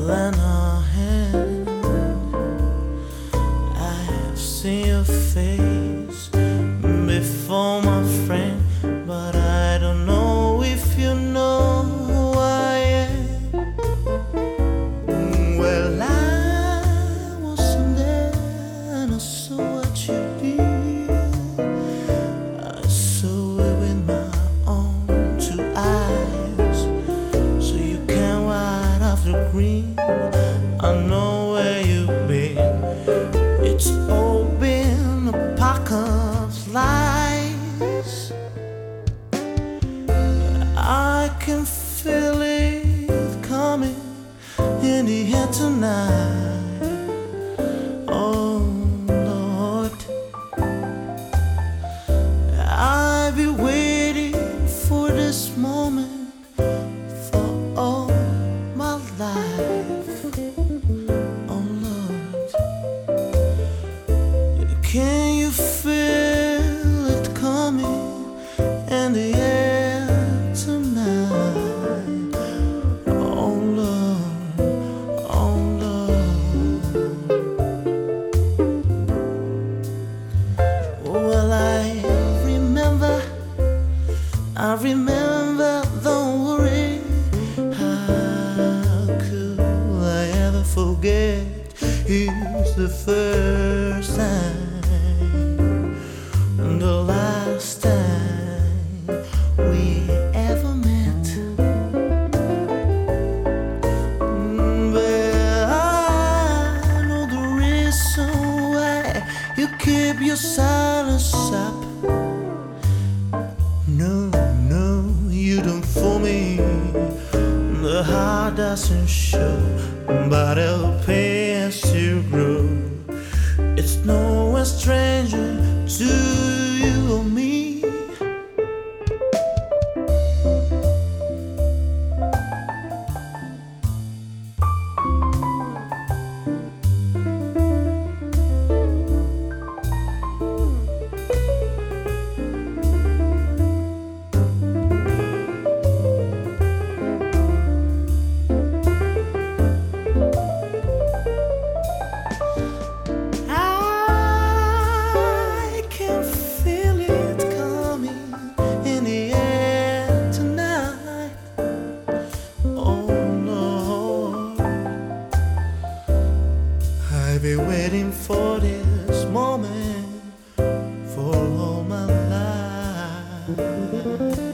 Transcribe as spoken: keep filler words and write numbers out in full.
lend a hand. I have seen your face before, my friend, but I don't know if you know who I am. Well, I wasn't there and I saw what you did. I saw it with my own two eyes. So you can wipe off the green. I know where you've been. It's all been a pack of lies. I can feel it coming in the air tonight. Oh Lord, I've been waiting for this moment for all my life. Oh Lord, can you feel it coming in the air tonight? Oh Lord, oh Lord. Well, I remember, I remember, don't worry. How could I ever forget? It's the first time and the last time we ever met. Mm, But I know the reason why you keep your silence up. No, no, you don't fool me. The heart doesn't show, but it'll pay as you grow. It's no a stranger to you or me. I can feel it coming in the air tonight. Oh Lord, I've been waiting for this moment for all my life.